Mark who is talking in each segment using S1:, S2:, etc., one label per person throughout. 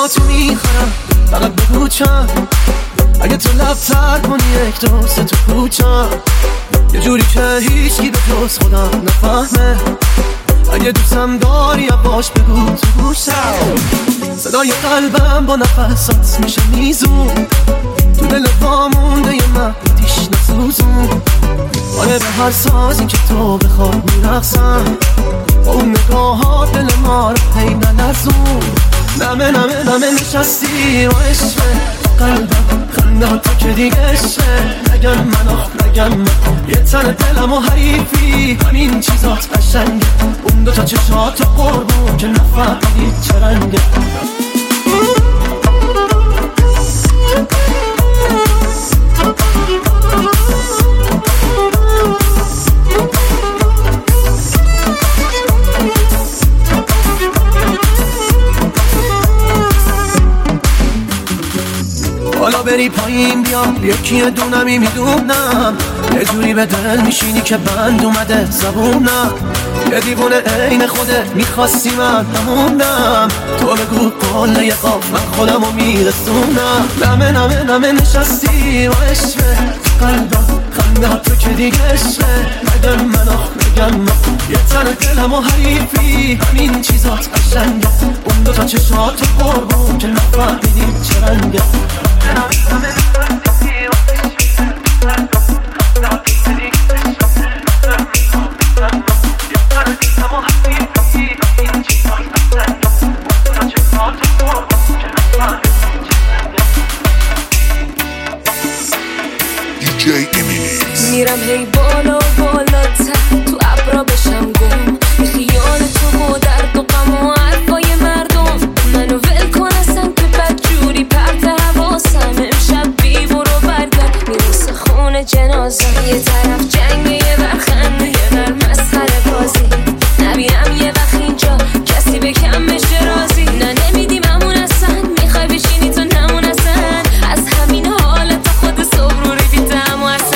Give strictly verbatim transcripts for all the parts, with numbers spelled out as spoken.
S1: با تو میخورم، فقط بگو چند. اگه تو لب تر کنی یک دو سه تو کوچم، یه جوری که هیچکی به جز خودم نفهمه. اگه دوستم داری باش بگو تو گوشم. صدای قلبم با نفسات میشه میزون، تو دل پا مونده یه مهدیش نسوزون. آره به هر سازی که تو بخواد میرقصم، با اون نگاهات دل ما رو هی نلرزون. نمه نمه نمه نشستی و عشقه قلبم، خنده ها تو که دیگه عشقه. نگم من آخ نگم من، یه تن دلم و حریفی، همین چیزات قشنگه. اون دوتا چشات قربون که نفهمیدی چه رنگه. حالا بری پایین بیا، یکی دونمی میدونم. یه جوری به دل میشینی که بند اومده زبونم. یه دیوونه عین خوده میخواستی من همونم. تو بگو کل یه قاب من خودمو میرسونم. نمه نمه نمه نشستی و عشقه قلبم، خنده ها تو که دیگه عشقه. نگم من آخ نگم من، یه تن دلم و حریفی، همین چیزات قشنگه. اون دوتا چشات قربون که نفهمیدی چه رنگه.
S2: میرم هی بالا بالا تر، تو ابرا بشم گم. بی خیال تو و درد و غم و حرفای مردم. منو ول کن اصلا که بدجوری پرت حواسم. امشب بی برو برگرد میرسه خونه جنازم. یه طرف جنگه یه بر خنده یه بر مسخره بازی. نبینم یه وقت اینجا کسی به کم بشه رازی. نه نمیدیم همون اصلا، میخوای بشینی تو نمون اصلا. از همین حالت خود صبر رو ریدیدم و اصلا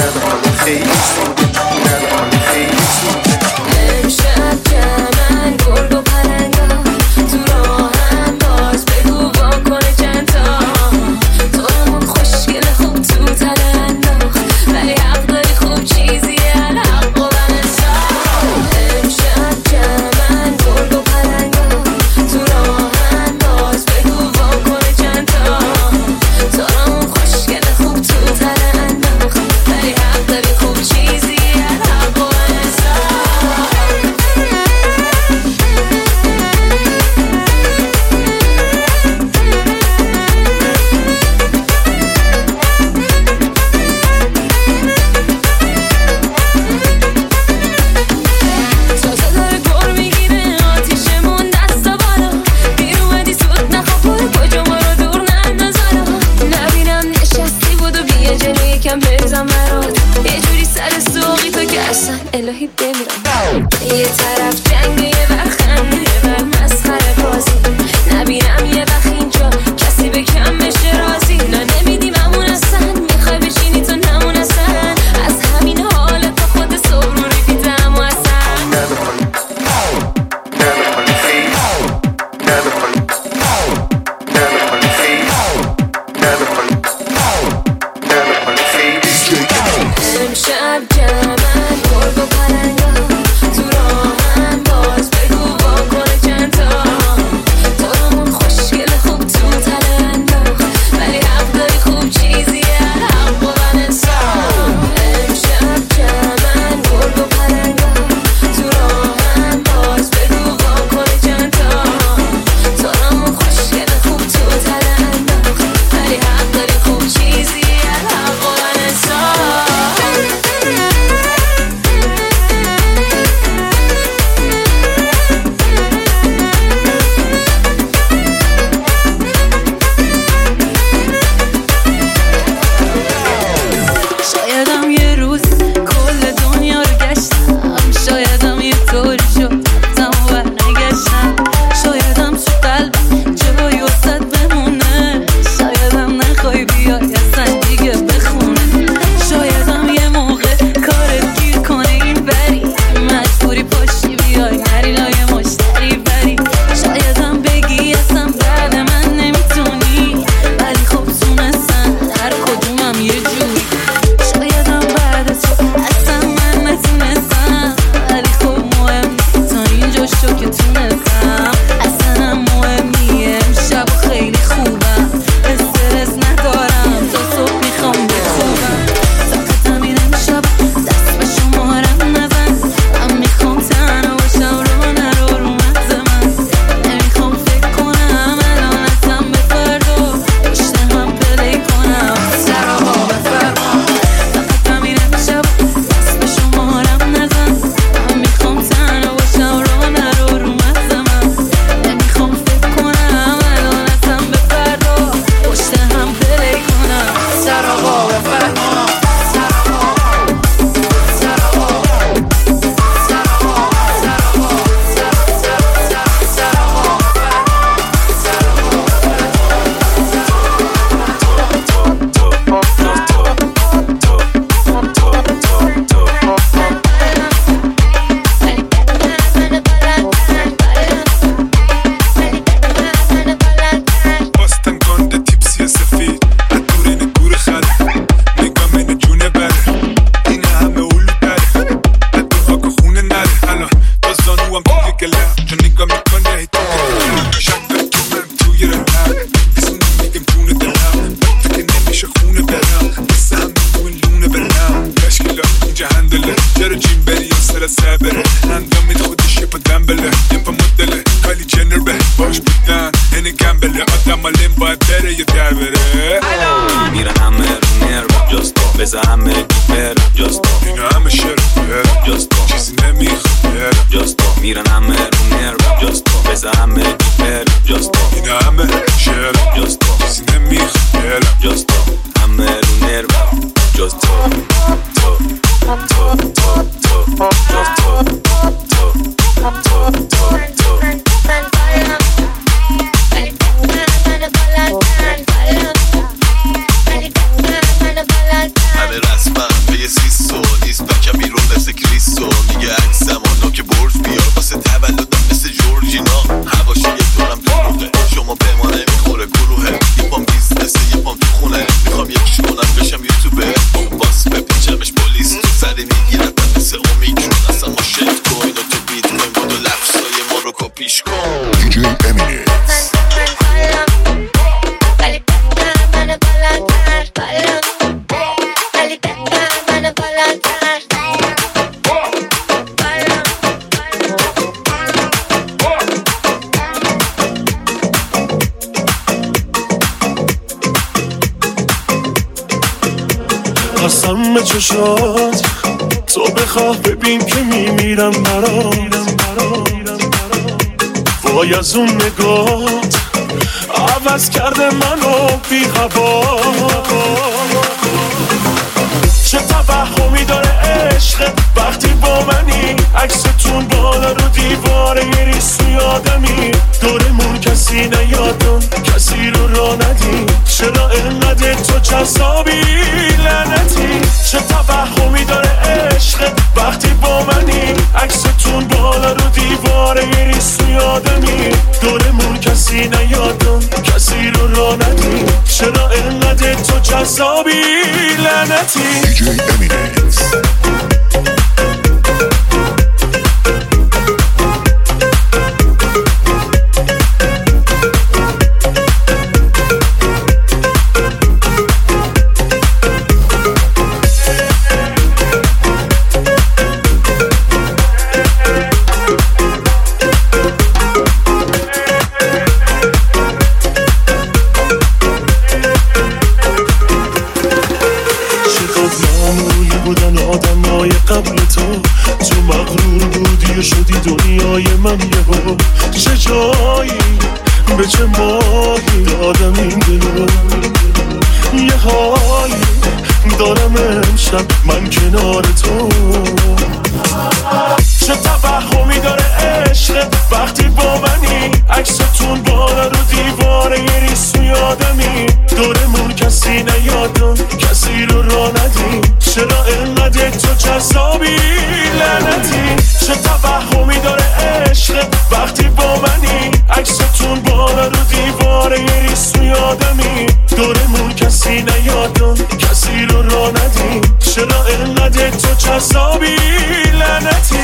S2: امشب جمعن گرگ و پرنگا تو راهن، باز بگو واکنه چند تا. تو همون خوشگل خوب تو تن انداخت، ولی حق داری خوب چیزیه الحق و بنسا. امشب جمعن گرگ و پرنگا تو راهن، باز بگو واکنه چند تا. تو همون خوشگل خوب تو تن انداخت، ولی حق داری خوب چیزیه الحق و بنسا. تازه داره گر میگیره آتیشمون دستا بالا. دیر اومدی زود نخواب برو کجا ما رو دور نندازالا. نبینم نشستی بودو بیا جلو یکم بریزم برات. یه جوری سر سوقی تو که اصلا الهی بمیرم. یه طرف جنگه یه بر خنده یه بر مسخره بازی. نبینم یه وقت اینجا کسی به کم بشه رازی. نه نمیدیم همون اصلا، میخوای بشینی تو نمون اصلا. از همین حالت تا خود صبر رو ریدیدم و اصلا امشب جمعن گرگ و پرنگا تو راهن،
S3: در بره
S4: میرن همه رو نرم جاستا بزا همه برم جاستا
S3: اینا همه شرم برم
S4: جاستا
S3: چیزی نمیخوام برم
S4: جاستا میرن همه رو نرم جاستا بزا همه برم جاستا
S3: اینا همه شرم
S4: جاستا
S3: چیزی نمیخوام برم
S4: جاستا همه رو نرم جاستا تو تو تو تو جاستا تو تو تو تو
S5: همه رسمم به یه سیسو نیست بکم بیرون مثل کریسو میگه عکس زمانا که برج بیار واسه تولدم مثل جورجینا هواشی یه دورم دروغه شما به ما نمیخوره گروهه یه پام بیزنسه یه پام تو خونه میخوام یکیش کنم بشم یوتیوبر باس بپیچمش پلیس تو سری میگیرم مثل اومیکرون اصلا ما شفت کوین و تو بیت کوین بود و لفظای ما رو کپیش کن
S6: دیجی امینکس
S7: قسم به چشات تو بخواه ببین که میمیرم برات وای از اون نگات عوض کرده منو بی هوا چه توهمی داره عشق وقتی با منی عکستون بالا رو دیواره یه ریسوی آدمی دورمون کسی نیادم کسی رو را ندی چرا اینقدر تو جذابی لعنتی چه توهمی داره عشق وقتی با منی عکستون بالا رو دیواره یه ریسوی آدمی دورمون کسی نیادم کسی رو را ندی چرا اینقدر تو جذابی لعنتی
S6: دیجی امینکس
S7: قبل تو تو مغرور بودی و شدی دنیای من یهو چه جایی به چه ماهی دادم این دلو یه حالی دارم امشب من کنار تو چه توهمی داره عشق وقتی با منی عکستون بالا رو دیواره یه ریسوی آدمی دورمون کسی نیادم کسی رو را ندی چرا اینقدر تو جذابی لعنتی چه توهمی داره عشق وقتی با منی عکستون بالا رو دیواره یه ریسوی آدمی دورمون کسی نیادم کسی رو را ندی چرا اینقدر تو جذابی لعنتی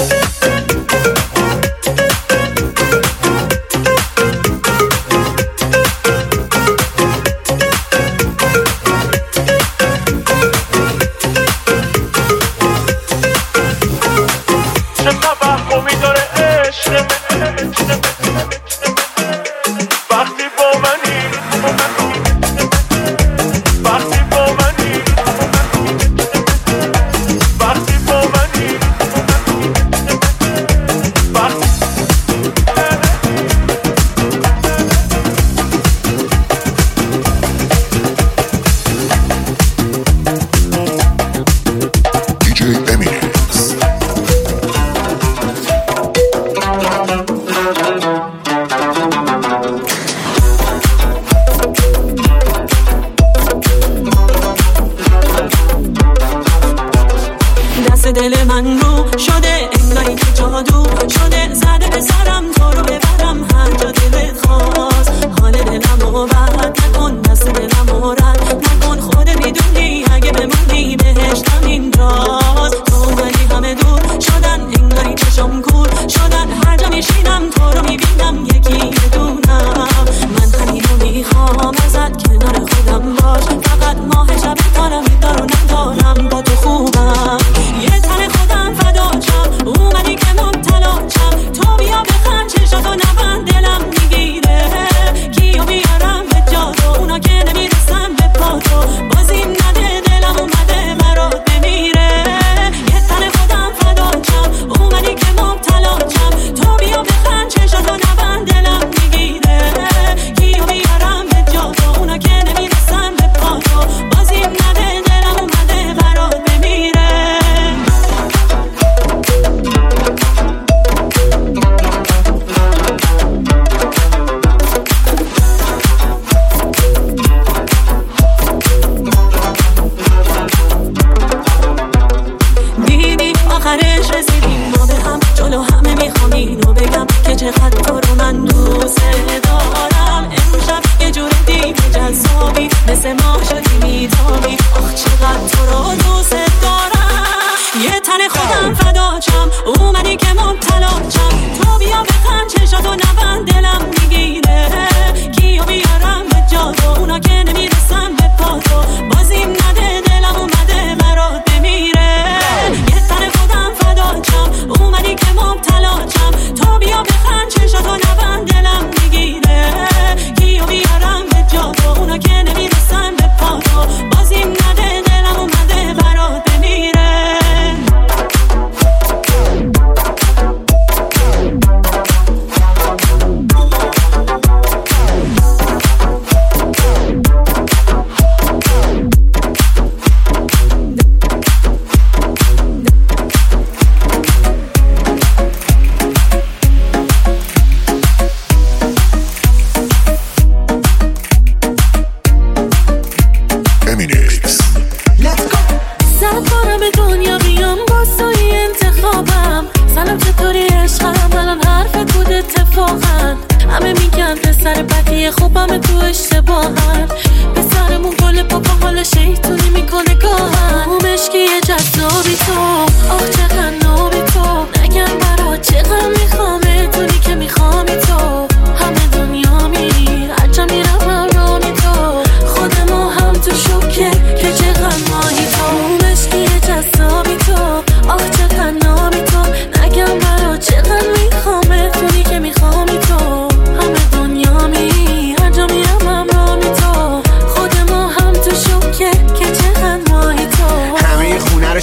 S8: دل من رو شده انگاری که جادو شده زده به سرم تو رو ببرم هر جا دلت خواست حال دلم رو بد نکن دست دلم رو رد نکن خود میدونی اگه بمونی بهشتم اینجاست تو ولی همه دور شدن انگاری چشم کور شدن هر جا میشینم تو رو میبینم یکی بدونم من همین رو میخوام ازت کنار خودم باش فقط ماه شب تارم میدار و ندارم با تو خوبم یه تن خودم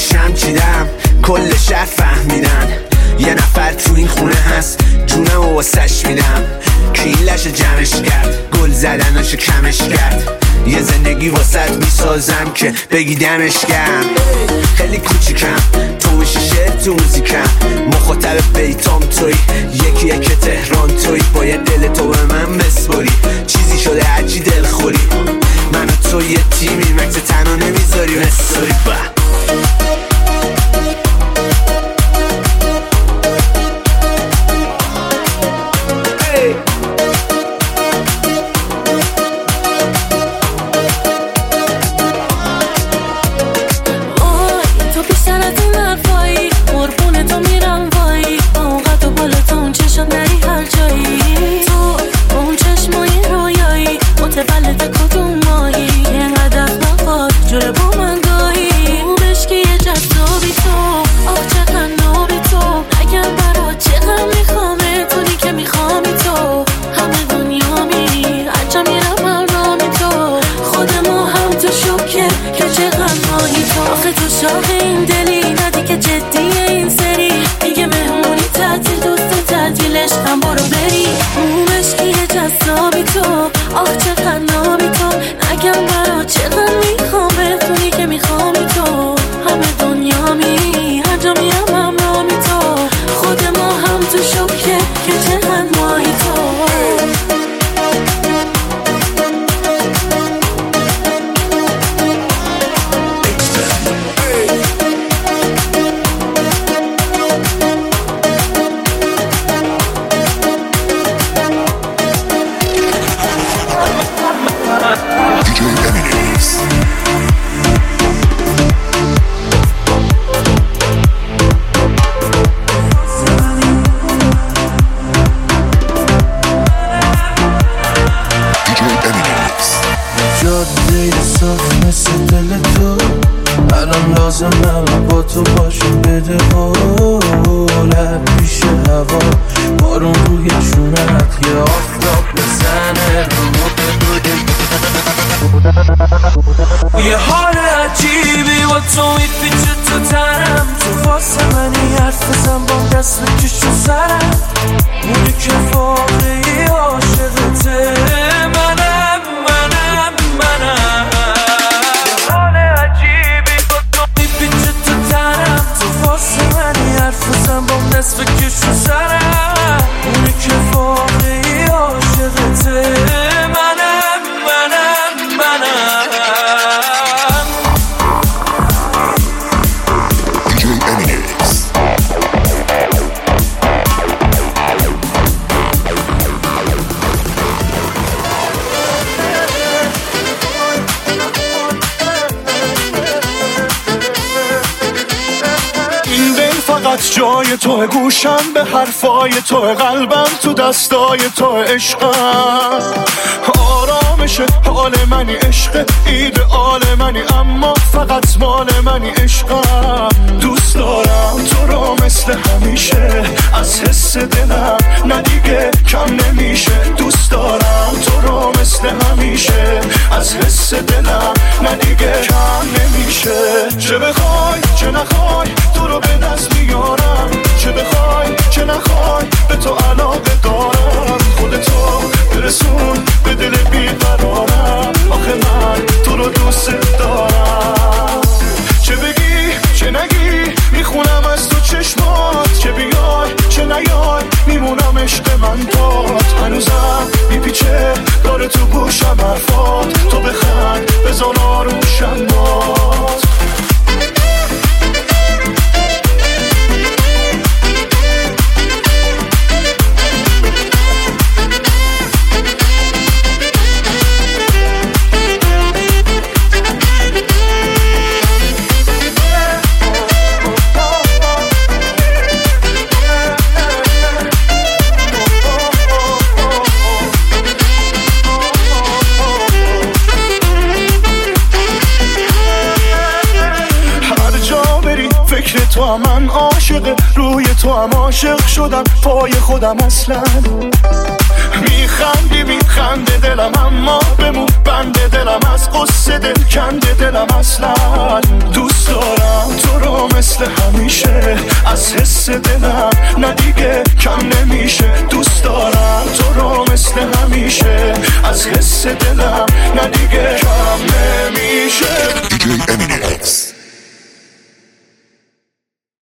S1: شم چیدم کل شهر فهمیدن یه نفر تو این خونه هست جونم و واسش میدم که این لشه جمعش کرد گل زدناشو کمش کرد یه زندگی واسط میسازم که بگی دمش گرم خیلی کوچیکم تو میشی شعر تو موزیکم مخاطب بیتام توی یکی یک تهران توی باید دل تو به من بسپاری چیزی شده هرچی دل خوری من و تو یه تیمی مکس تنها نمیذاری بساری با
S9: یه حال عجیبی با تو میپیچه تو تنم تو واسه منی حرف بزن با دست بکش تو سرم اونی که واقعی عاشقته منم منم منم یه حال عجیبی با تو میپیچه تو تنم تو واسه منی حرف بزن با دست بکش تو سرم اونی که واقعی عاشقته منم منم منم
S7: جای تو گوشم به حرفای تو قلبم تو دستای تو عشقم آرامش حال منی عشق ایدئال منی اما فقط مال منی عشقم دوست دارم تو رو مثل همیشه از حس دلم نه دیگه کم نمیشه دوست دارم تو رو مثل همیشه از حس دلم نه دیگه کم نمیشه چه بخوای چه نخوای تو رو به دست میارم چه بخوای چه نخوای به تو علاقه دارم خودتو برسون به دل بیقرارم آخه من تو رو دوست دارم چه بگی چه نگی میخونم از تو چشمات چه بیای چه نیای میمونم عشق من داد هنوزم میپیچه داره تو گوشم حرفات تو بخند بزن آروشم باد تو هم من عاشق روی تو هم عاشق شدم پای خودم اصلا میخندی میخنده دلم اما بمون بنده دلم از قصه دل کنده دلم اصلا دوست دارم تو رو از حس دلم نه دیگه کم نمیشه دوست دارم تو رو مثل همیشه از حس دلم نه دیگه کم نمیشه